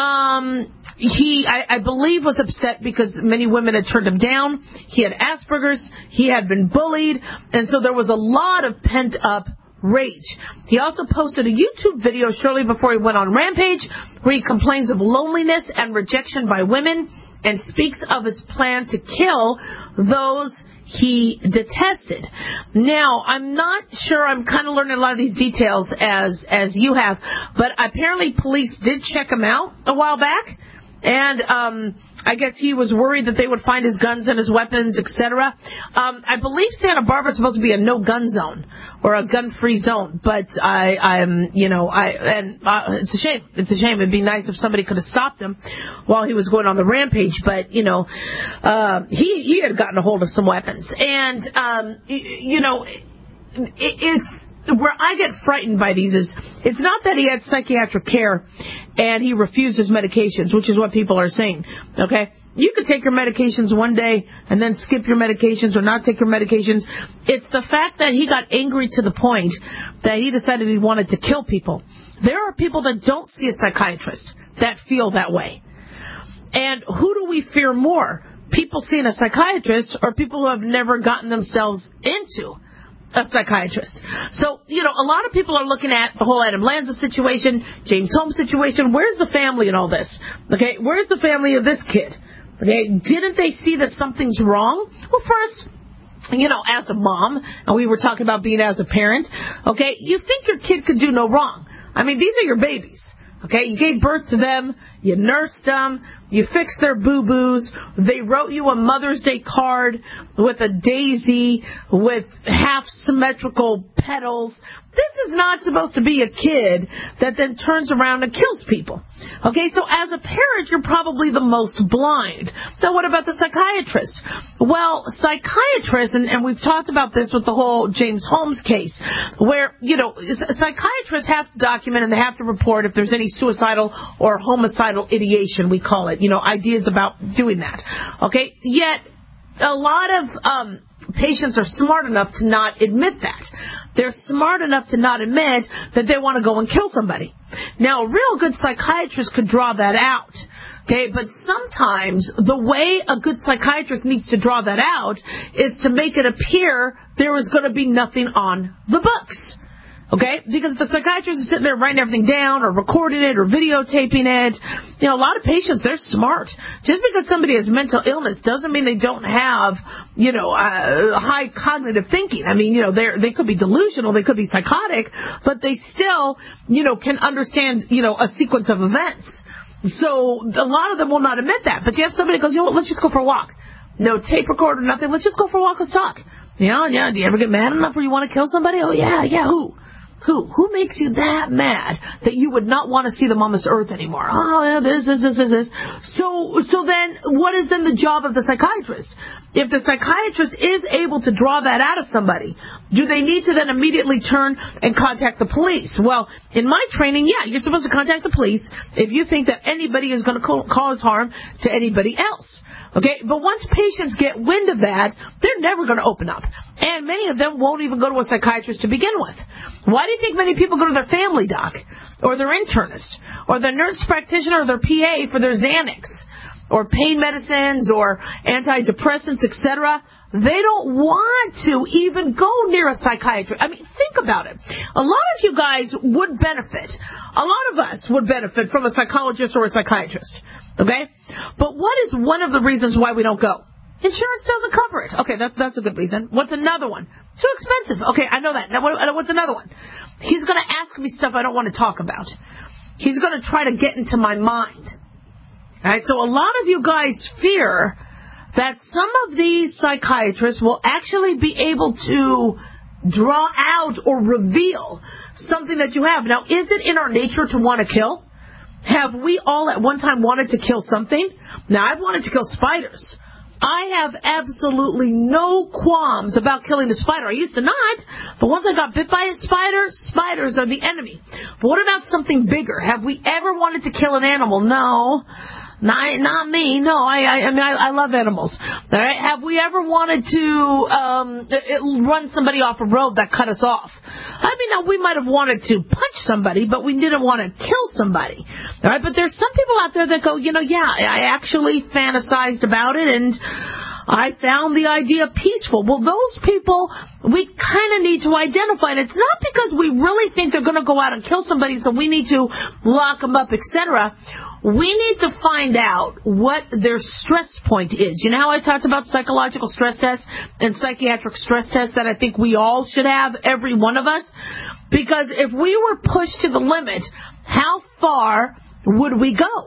um, he, I, I believe, was upset because many women had turned him down. He had Asperger's. He had been bullied. And so there was a lot of pent-up rage. He also posted a YouTube video shortly before he went on Rampage where he complains of loneliness and rejection by women and speaks of his plan to kill those he detested. Now, I'm not sure, I'm kind of learning a lot of these details as as you have, but apparently police did check him out a while back. And um, I guess he was worried that they would find his guns and his weapons, et cetera. Um, I believe Santa Barbara is supposed to be a no-gun zone or a gun-free zone. But I, I'm, you know, I and uh, it's a shame. It's a shame. It'd be nice if somebody could have stopped him while he was going on the rampage. But you know, uh, he he had gotten a hold of some weapons, and um, you know, it, it's. Where I get frightened by these is it's not that he had psychiatric care and he refused his medications, which is what people are saying. Okay? You could take your medications one day and then skip your medications or not take your medications. It's the fact that he got angry to the point that he decided he wanted to kill people. There are people that don't see a psychiatrist that feel that way. And who do we fear more? People seeing a psychiatrist or people who have never gotten themselves into a psychiatrist? So, you know, a lot of people are looking at the whole Adam Lanza situation, James Holmes situation. Where's the family in all this? Okay, where's the family of this kid? Okay, didn't they see that something's wrong? Well, first, you know, as a mom, and we were talking about being as a parent, okay, you think your kid could do no wrong. I mean, these are your babies. Okay, you gave birth to them, you nursed them, you fixed their boo-boos, they wrote you a Mother's Day card with a daisy, with half-symmetrical petals. This is not supposed to be a kid that then turns around and kills people. Okay, so as a parent, you're probably the most blind. Now, what about the psychiatrist? Well, psychiatrists, and, and we've talked about this with the whole James Holmes case, where, you know, psychiatrists have to document and they have to report if there's any suicidal or homicidal ideation, we call it, you know, ideas about doing that. Okay, yet a lot of um, patients are smart enough to not admit that. They're smart enough to not admit that they want to go and kill somebody. Now, a real good psychiatrist could draw that out. Okay, but sometimes the way a good psychiatrist needs to draw that out is to make it appear there is going to be nothing on the books. Okay? Because the psychiatrist is sitting there writing everything down or recording it or videotaping it. You know, a lot of patients, they're smart. Just because somebody has mental illness doesn't mean they don't have, you know, uh, high cognitive thinking. I mean, you know, they they could be delusional, they could be psychotic, but they still, you know, can understand, you know, a sequence of events. So a lot of them will not admit that. But you have somebody who goes, you know what, let's just go for a walk. No tape recorder, nothing. Let's just go for a walk. Let's talk. Yeah, yeah. Do you ever get mad enough where you want to kill somebody? Oh, yeah, yeah. Who? Who? Who makes you that mad that you would not want to see them on this earth anymore? Oh, yeah, this, this, this, this, this. So, so then, what is then the job of the psychiatrist? If the psychiatrist is able to draw that out of somebody, do they need to then immediately turn and contact the police? Well, in my training, yeah, you're supposed to contact the police if you think that anybody is going to co- cause harm to anybody else. Okay, but once patients get wind of that, they're never going to open up. And many of them won't even go to a psychiatrist to begin with. Why do you think many people go to their family doc, or their internist, or their nurse practitioner, or their P A for their Xanax, or pain medicines, or antidepressants, et cetera? They don't want to even go near a psychiatrist. I mean, think about it. A lot of you guys would benefit. A lot of us would benefit from a psychologist or a psychiatrist. Okay? But what is one of the reasons why we don't go? Insurance doesn't cover it. Okay, that's that's a good reason. What's another one? Too expensive. Okay, I know that. Now, what, what's another one? He's going to ask me stuff I don't want to talk about. He's going to try to get into my mind. All right, so a lot of you guys fear that some of these psychiatrists will actually be able to draw out or reveal something that you have. Now, is it in our nature to want to kill? Have we all at one time wanted to kill something? Now, I've wanted to kill spiders. I have absolutely no qualms about killing a spider. I used to not, but once I got bit by a spider, spiders are the enemy. But what about something bigger? Have we ever wanted to kill an animal? No. Not, not me. No, I, I, I mean, I, I love animals. All right. Have we ever wanted to um, it, run somebody off a road that cut us off? I mean, now we might have wanted to punch somebody, but we didn't want to kill somebody. All right. But there's some people out there that go, you know, yeah, I actually fantasized about it, and I found the idea peaceful. Well, those people, we kind of need to identify. And it's not because we really think they're going to go out and kill somebody, so we need to lock them up, et cetera. We need to find out what their stress point is. You know how I talked about psychological stress tests and psychiatric stress tests that I think we all should have, every one of us? Because if we were pushed to the limit, how far would we go?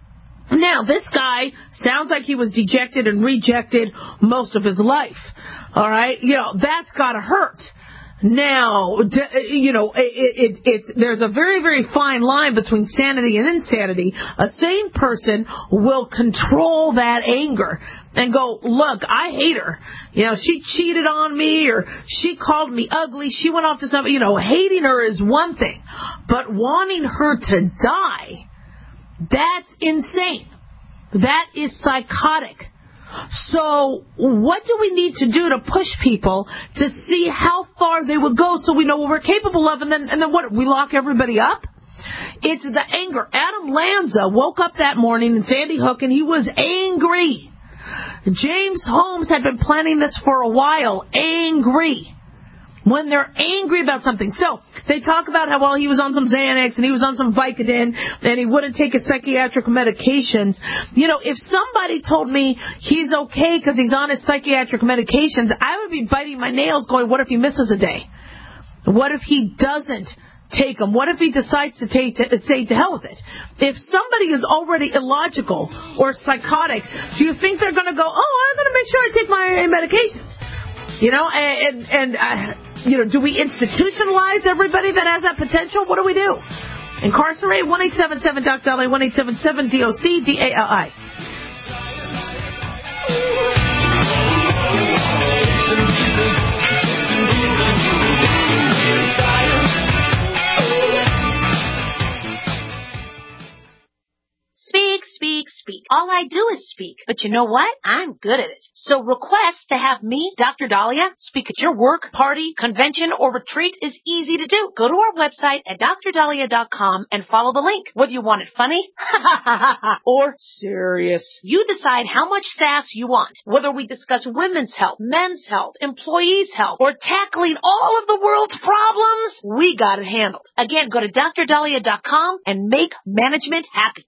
Now, this guy sounds like he was dejected and rejected most of his life. All right? You know, that's got to hurt. Now, you know, it, it, it's, there's a very, very fine line between sanity and insanity. A sane person will control that anger and go, look, I hate her. You know, she cheated on me, or she called me ugly. She went off to somebody. You know, hating her is one thing, but wanting her to die, that's insane. That is psychotic. So what do we need to do to push people to see how far they would go so we know what we're capable of, and then and then what, we lock everybody up? It's the anger. Adam Lanza woke up that morning in Sandy Hook and he was angry. James Holmes had been planning this for a while. Angry. When they're angry about something. So they talk about how, well, he was on some Xanax and he was on some Vicodin and he wouldn't take his psychiatric medications. You know, if somebody told me he's okay because he's on his psychiatric medications, I would be biting my nails going, what if he misses a day? What if he doesn't take them? What if he decides to take to, say to hell with it? If somebody is already illogical or psychotic, do you think they're going to go, oh, I'm going to make sure I take my medications? You know, and, and uh, you know, do we institutionalize everybody that has that potential? What do we do? Incarcerate? one eight seven seven D O C D A L I, one eight seven seven D O C D A L I. Speak, speak, speak. All I do is speak. But you know what? I'm good at it. So request to have me, Doctor Dahlia, speak at your work, party, convention, or retreat is easy to do. Go to our website at dr dahlia dot com and follow the link. Whether you want it funny or serious, you decide how much sass you want. Whether we discuss women's health, men's health, employees' health, or tackling all of the world's problems, we got it handled. Again, go to dr dahlia dot com and make management happy.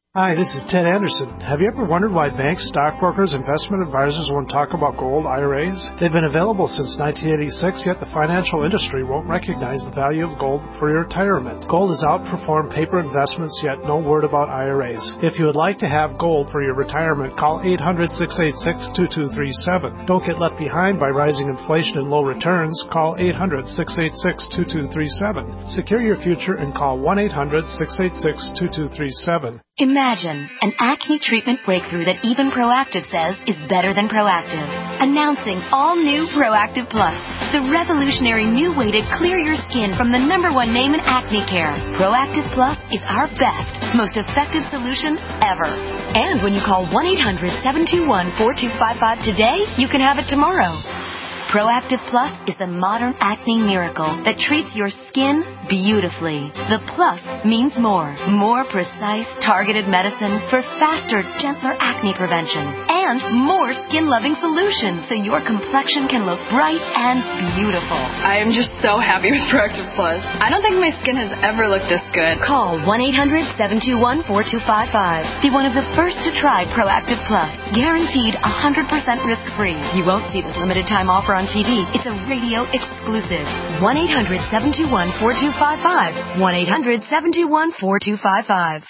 Hi, this is Ted Anderson. Have you ever wondered why banks, stockbrokers, investment advisors won't talk about gold I R As? They've been available since nineteen eighty-six, yet the financial industry won't recognize the value of gold for your retirement. Gold has outperformed paper investments, yet no word about I R As. If you would like to have gold for your retirement, call eight hundred, six eight six, two two three seven. Don't get left behind by rising inflation and low returns. Call eight hundred, six eight six, two two three seven. Secure your future and call one eight hundred, six eight six, two two three seven. Imagine an acne treatment breakthrough that even Proactiv says is better than Proactiv. Announcing all new Proactiv Plus, the revolutionary new way to clear your skin from the number one name in acne care. Proactiv Plus is our best, most effective solution ever. And when you call one eight hundred, seven two one, four two five five today, you can have it tomorrow. Proactiv Plus is the modern acne miracle that treats your skin beautifully. The plus means more. More precise, targeted medicine for faster, gentler acne prevention. And more skin-loving solutions so your complexion can look bright and beautiful. I am just so happy with Proactiv Plus. I don't think my skin has ever looked this good. Call one eight hundred, seven two one, four two five five. Be one of the first to try Proactiv Plus. Guaranteed one hundred percent risk-free. You won't see this limited time offer on T V. It's a radio exclusive. one eight hundred, seven two one, four two five five. one eight hundred, seven two one, four two five five.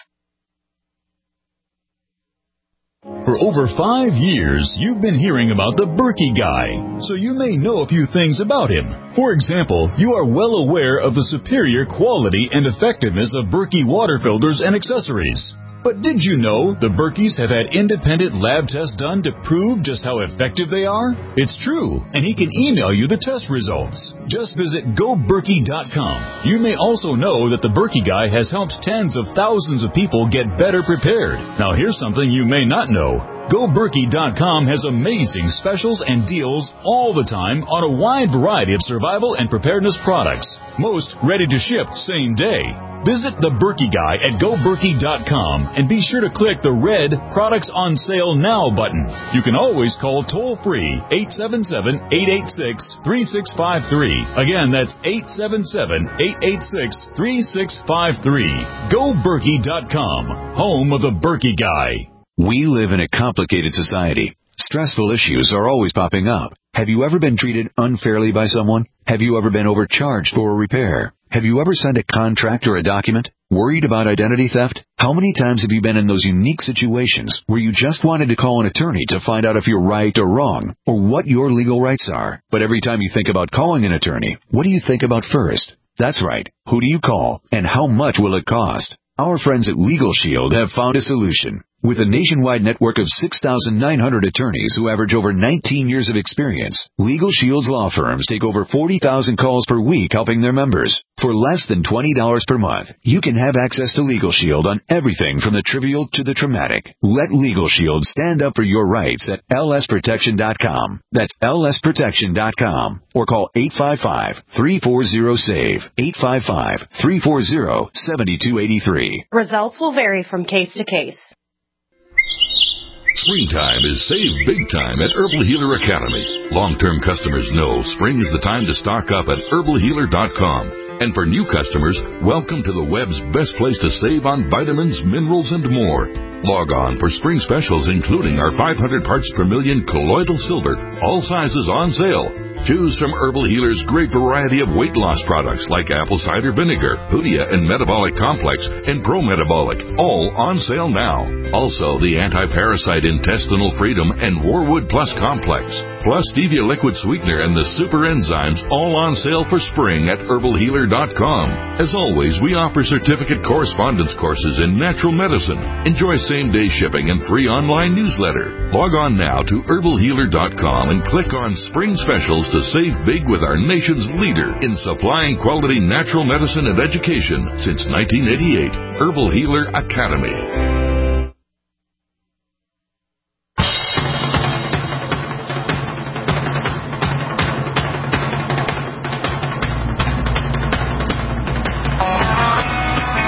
For over five years, you've been hearing about the Berkey Guy, so you may know a few things about him. For example, you are well aware of the superior quality and effectiveness of Berkey water filters and accessories. But did you know the Berkeys have had independent lab tests done to prove just how effective they are? It's true, and he can email you the test results. Just visit go berkey dot com. You may also know that the Berkey Guy has helped tens of thousands of people get better prepared. Now here's something you may not know. go berkey dot com has amazing specials and deals all the time on a wide variety of survival and preparedness products. Most ready to ship same day. Visit the Berkey Guy at go berkey dot com and be sure to click the red Products on Sale Now button. You can always call toll-free eight seven seven, eight eight six, three six five three. Again, that's eight seven seven, eight eight six, three six five three. go berkey dot com, home of the Berkey Guy. We live in a complicated society. Stressful issues are always popping up. Have you ever been treated unfairly by someone? Have you ever been overcharged for a repair? Have you ever signed a contract or a document? Worried about identity theft? How many times have you been in those unique situations where you just wanted to call an attorney to find out if you're right or wrong, or what your legal rights are? But every time you think about calling an attorney, what do you think about first? That's right. Who do you call, and how much will it cost? Our friends at Legal Shield have found a solution. With a nationwide network of six thousand nine hundred attorneys who average over nineteen years of experience, Legal Shield's law firms take over forty thousand calls per week helping their members. For less than twenty dollars per month, you can have access to Legal Shield on everything from the trivial to the traumatic. Let Legal Shield stand up for your rights at L S protection dot com. That's L S protection dot com. Or call eight five five, three four zero, SAVE, eight five five, three four zero, seven two eight three. Results will vary from case to case. Springtime is save big time at Herbal Healer Academy. Long-term customers know spring is the time to stock up at herbal healer dot com. And for new customers, welcome to the web's best place to save on vitamins, minerals, and more. Log on for spring specials including our five hundred parts per million colloidal silver, all sizes on sale. Choose from Herbal Healer's great variety of weight loss products like apple cider vinegar, Hoodia and Metabolic Complex, and Pro Metabolic, all on sale now. Also, the Anti-Parasite Intestinal Freedom and Warwood Plus Complex, plus Stevia Liquid Sweetener and the Super Enzymes, all on sale for spring at herbal healer dot com. As always, we offer certificate correspondence courses in natural medicine. Enjoy same-day shipping and free online newsletter. Log on now to herbal healer dot com and click on Spring Specials to save big with our nation's leader in supplying quality natural medicine and education since nineteen eighty-eight. Herbal Healer Academy.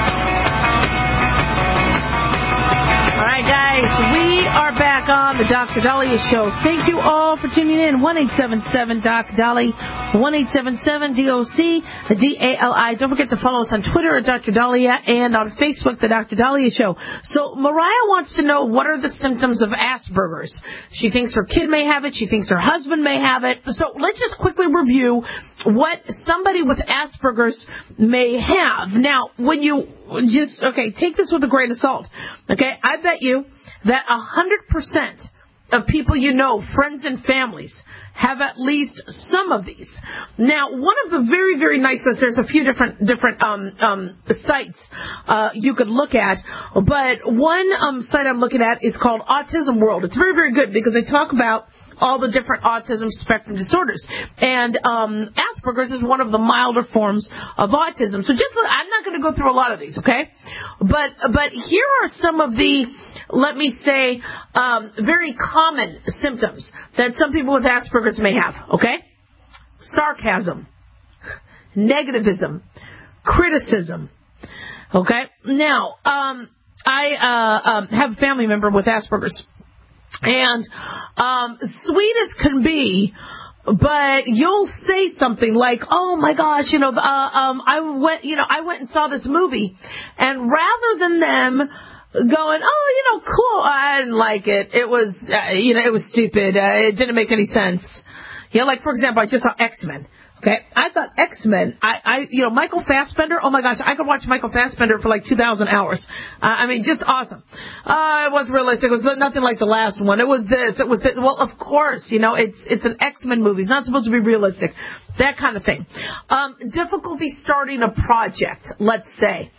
All right, guys, we are back on the Doctor Doctor Daliah Show. Thank you all for tuning in. one eight seven seven Doc Dali, one eight seven seven D O C D A L I. Don't forget to follow us on Twitter at Doctor Daliah and on Facebook, The Doctor Daliah Show. So Mariah wants to know what are the symptoms of Asperger's. She thinks her kid may have it. She thinks her husband may have it. So let's just quickly review what somebody with Asperger's may have. Now, when you just, okay, take this with a grain of salt. Okay, I bet you that one hundred percent of people you know, friends and families, have at least some of these. Now, one of the very, very nice, there's a few different different um, um, sites uh, you could look at, but one um, site I'm looking at is called Autism World. It's very, very good because they talk about all the different autism spectrum disorders. And um, Asperger's is one of the milder forms of autism. So just, I'm not going to go through a lot of these, okay? But but here are some of the, let me say, um, very common symptoms that some people with Asperger's may have, okay? Sarcasm, negativism, criticism, okay? Now, um, I uh, um, have a family member with Asperger's. And um, sweet as can be, but you'll say something like, "Oh my gosh, you know, uh, um, I went, you know, I went and saw this movie," and rather than them going, "Oh, you know, cool, I didn't like it. It was, uh, you know, it was stupid. Uh, it didn't make any sense." You know, like for example, I just saw X-Men. Okay, I thought X-Men, I, I, you know, Michael Fassbender, oh my gosh, I could watch Michael Fassbender for like two thousand hours. Uh, I mean, just awesome. Uh, it wasn't realistic. It was nothing like the last one. It was this, it was this. Well, of course, you know, it's, it's an X-Men movie. It's not supposed to be realistic. That kind of thing. Um, difficulty starting a project, let's say.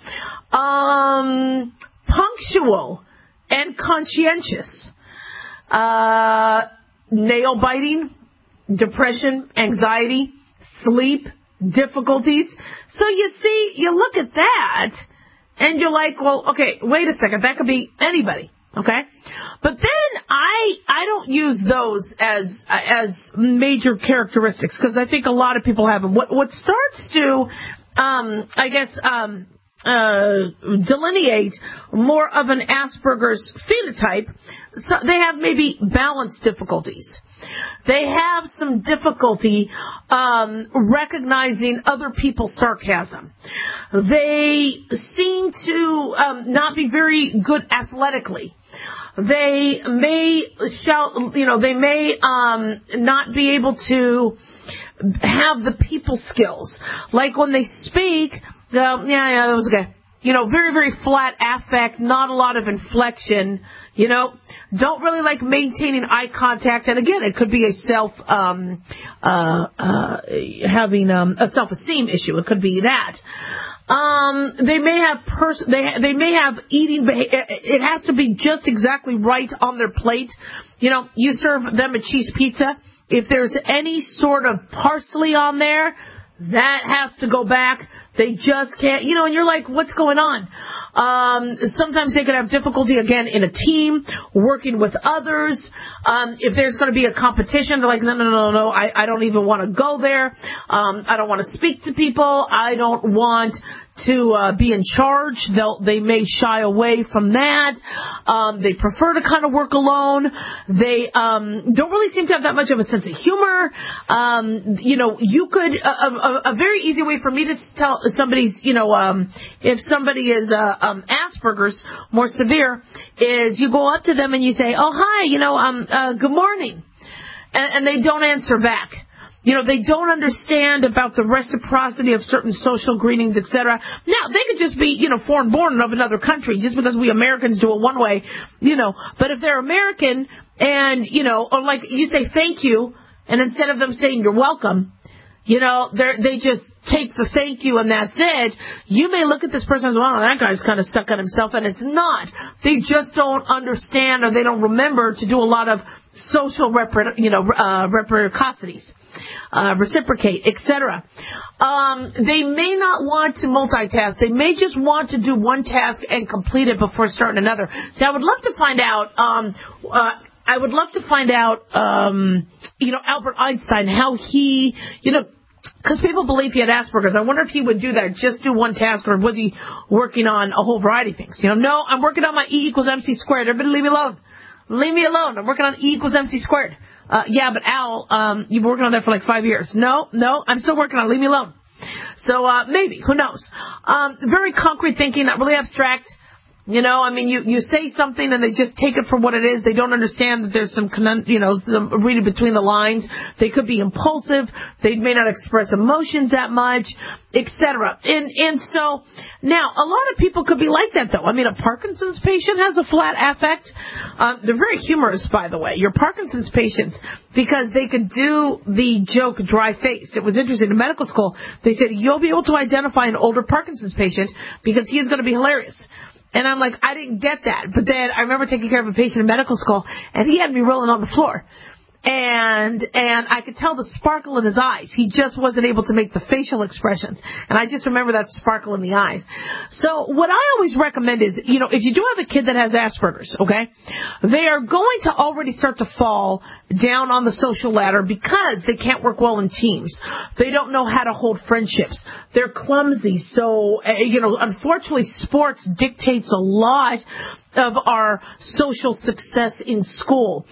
Um, punctual and conscientious. Uh, nail biting, depression, anxiety, sleep difficulties. So you see, you look at that and you're like, well, okay, wait a second, that could be anybody, okay? But then I I don't use those as as major characteristics because I think a lot of people have them. What what starts to, um, I guess, um, uh, delineate more of an Asperger's phenotype, so they have maybe balance difficulties. They have some difficulty um, recognizing other people's sarcasm. They seem to um, not be very good athletically. They may shout, you know, they may um, not be able to have the people skills. Like when they speak, uh, yeah, yeah, that was okay. You know, very, very flat affect, not a lot of inflection, you know, don't really like maintaining eye contact. And again, it could be a self, um, uh, uh, having, um, a self-esteem issue. It could be that. Um, they may have pers- they, they may have eating, beha- it has to be just exactly right on their plate. You know, you serve them a cheese pizza. If there's any sort of parsley on there, that has to go back. They just can't, you know, and you're like, what's going on? Um, sometimes they could have difficulty, again, in a team, working with others. Um, if there's going to be a competition, they're like, no, no, no, no, I, I don't even want to go there. Um, I don't want to speak to people. I don't want to uh, be in charge. They'll, they may shy away from that. Um, they prefer to kind of work alone. They um, don't really seem to have that much of a sense of humor. Um, you know, you could, a, a, a very easy way for me to tell somebody's, you know, um, if somebody is uh, um, Asperger's, more severe, is you go up to them and you say, oh, hi, you know, um, uh, good morning. And, and they don't answer back. You know, they don't understand about the reciprocity of certain social greetings, et cetera. Now, they could just be, you know, foreign-born of another country just because we Americans do it one way, you know. But if they're American and, you know, or like you say thank you, and instead of them saying you're welcome, you know, they they just take the thank you and that's it. You may look at this person as, well, that guy's kind of stuck on himself, and it's not. They just don't understand or they don't remember to do a lot of social, repro- you know, uh, reciprocities. Uh, reciprocate, et cetera. Um, they may not want to multitask. They may just want to do one task and complete it before starting another. So I would love to find out. Um, uh, I would love to find out. Um, you know, Albert Einstein, how he, you know, because people believe he had Asperger's. I wonder if he would do that, just do one task, or was he working on a whole variety of things? You know, no, I'm working on my E equals M C squared. Everybody leave me alone. Leave me alone. I'm working on E equals M C squared. Uh, yeah, but Al, um, you've been working on that for like five years. No, no, I'm still working on it. Leave me alone. So, uh, maybe. Who knows? Um, very concrete thinking, not really abstract. You know, I mean, you, you say something and they just take it for what it is. They don't understand that there's some, you know, some reading between the lines. They could be impulsive. They may not express emotions that much, et cetera. And, and so, now, a lot of people could be like that, though. I mean, a Parkinson's patient has a flat affect. Um, they're very humorous, by the way. Your Parkinson's patients, because they could do the joke dry-faced. It was interesting. In medical school, they said, you'll be able to identify an older Parkinson's patient because he is going to be hilarious. And I'm like, I didn't get that. But then I remember taking care of a patient in medical school, and he had me rolling on the floor. And and I could tell the sparkle in his eyes. He just wasn't able to make the facial expressions. And I just remember that sparkle in the eyes. So what I always recommend is, you know, if you do have a kid that has Asperger's, okay, they are going to already start to fall down on the social ladder because they can't work well in teams. They don't know how to hold friendships. They're clumsy. So, uh, you know, unfortunately, sports dictates a lot of our social success in school.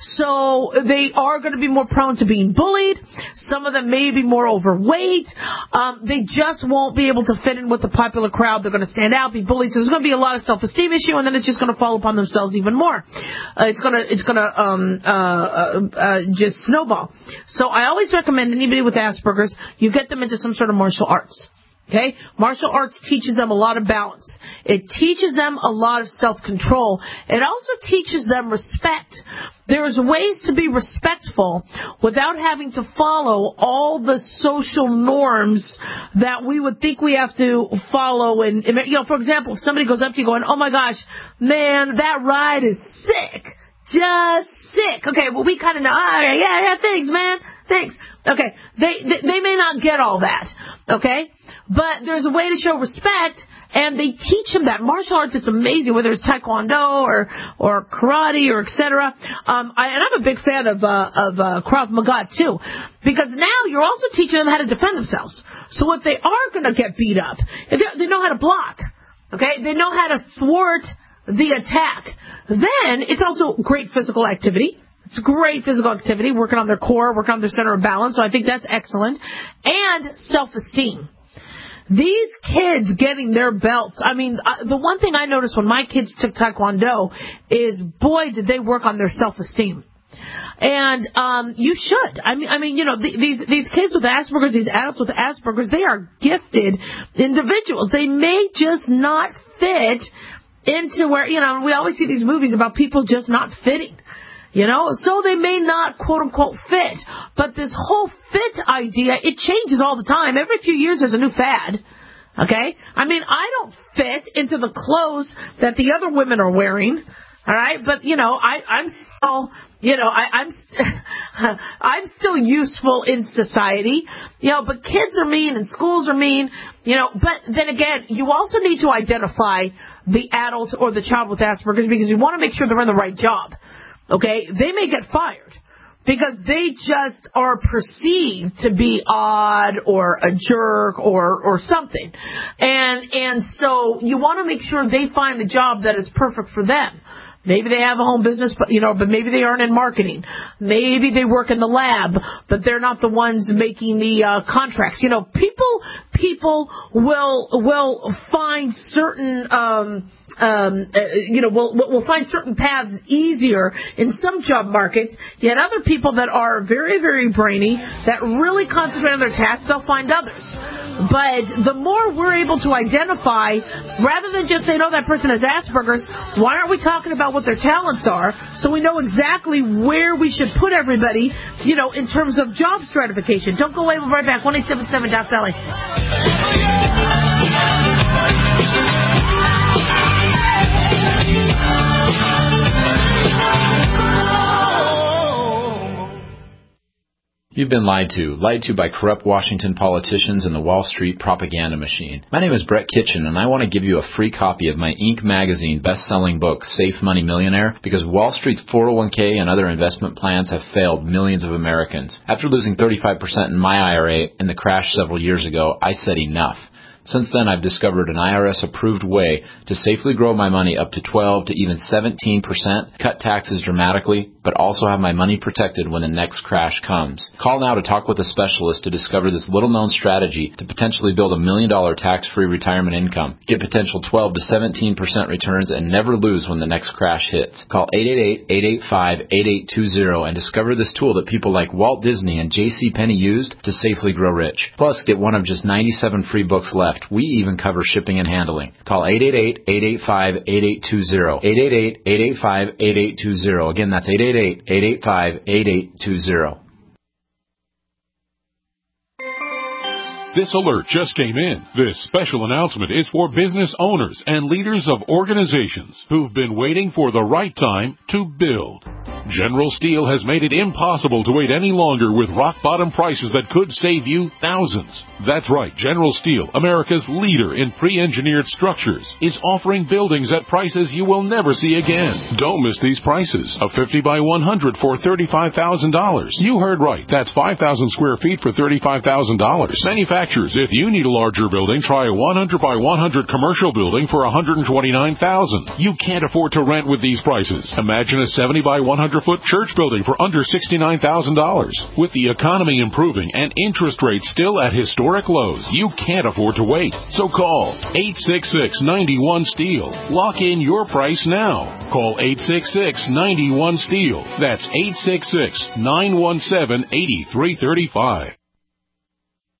So they are going to be more prone to being bullied. Some of them may be more overweight. Um, they just won't be able to fit in with the popular crowd. They're going to stand out, be bullied. So there's going to be a lot of self-esteem issue, and then it's just going to fall upon themselves even more. Uh, it's going to it's going to um, uh, uh, uh, just snowball. So I always recommend anybody with Asperger's, you get them into some sort of martial arts. Okay? Martial arts teaches them a lot of balance. It teaches them a lot of self-control. It also teaches them respect. There's ways to be respectful without having to follow all the social norms that we would think we have to follow. And, you know, for example, if somebody goes up to you going, oh my gosh, man, that ride is sick. Just sick. Okay, well, we kind of know. Oh, yeah, yeah, thanks, man. Thanks. Okay, they, they they may not get all that, okay? But there's a way to show respect, and they teach them that. Martial arts, it's amazing, whether it's taekwondo or or karate or et cetera. Um, I, and I'm a big fan of uh, of uh, Krav Maga, too, because now you're also teaching them how to defend themselves. So if they are going to get beat up, if they know how to block, okay? They know how to thwart the attack. Then it's also great physical activity. It's great physical activity, working on their core, working on their center of balance. So I think that's excellent. And self-esteem. These kids getting their belts. I mean, uh, the one thing I noticed when my kids took Taekwondo is, boy, did they work on their self-esteem. And um, you should. I mean, I mean, you know, th- these these kids with Asperger's, these adults with Asperger's, they are gifted individuals. They may just not fit into where, you know, we always see these movies about people just not fitting. You know, so they may not, quote unquote, fit. But this whole fit idea, it changes all the time. Every few years there's a new fad. Okay? I mean, I don't fit into the clothes that the other women are wearing. All right? But, you know, I, I'm still, you know, I, I'm, st- I'm still useful in society. You know, but kids are mean and schools are mean. You know, but then again, you also need to identify the adult or the child with Asperger's because you want to make sure they're in the right job. Okay, they may get fired because they just are perceived to be odd or a jerk or, or something. And, and so you want to make sure they find the job that is perfect for them. Maybe they have a home business, but, you know, but maybe they aren't in marketing. Maybe they work in the lab, but they're not the ones making the uh, contracts. You know, people, people will, will find certain, um, um, uh, you know, will will find certain paths easier in some job markets, yet other people that are very, very brainy, that really concentrate on their tasks, they'll find others. But the more we're able to identify, rather than just say, no, that person has Asperger's, why aren't we talking about what their talents are so we know exactly where we should put everybody, you know, in terms of job stratification. Don't go away, we'll be right back. one eight seven seven Doc Valley. You've been lied to. Lied to by corrupt Washington politicians and the Wall Street propaganda machine. My name is Brett Kitchen, and I want to give you a free copy of my Inc magazine best-selling book, Safe Money Millionaire, because Wall Street's four oh one k and other investment plans have failed millions of Americans. After losing thirty-five percent in my I R A in the crash several years ago, I said enough. Since then, I've discovered an I R S-approved way to safely grow my money up to twelve to even seventeen percent, cut taxes dramatically, but also have my money protected when the next crash comes. Call now to talk with a specialist to discover this little-known strategy to potentially build a million-dollar tax-free retirement income. Get potential twelve to seventeen percent returns and never lose when the next crash hits. Call eight eight eight, eight eight five, eight eight two zero and discover this tool that people like Walt Disney and J C Penney used to safely grow rich. Plus, get one of just ninety-seven free books left. We even cover shipping and handling. Call eight eight eight, eight eight five, eight eight two zero. eight eight eight, eight eight five, eight eight two zero. Again, that's eight eight eight, eight eight five, eight eight two zero. This alert just came in. This special announcement is for business owners and leaders of organizations who've been waiting for the right time to build. General Steel has made it impossible to wait any longer with rock-bottom prices that could save you thousands. That's right, General Steel, America's leader in pre-engineered structures, is offering buildings at prices you will never see again. Don't miss these prices. A fifty by one hundred for thirty-five thousand dollars. You heard right. That's five thousand square feet for thirty-five thousand dollars. Manufacturers, if you need a larger building, try a one hundred by one hundred commercial building for one hundred twenty-nine thousand dollars. You can't afford to rent with these prices. Imagine a seventy by one hundred foot church building for under sixty-nine thousand dollars. With the economy improving and interest rates still at historic lows, you can't afford to wait. So call eight six six, nine one, STEEL. Lock in your price now. Call eight six six, nine one, STEEL. That's eight six six, nine one seven, eight three three five.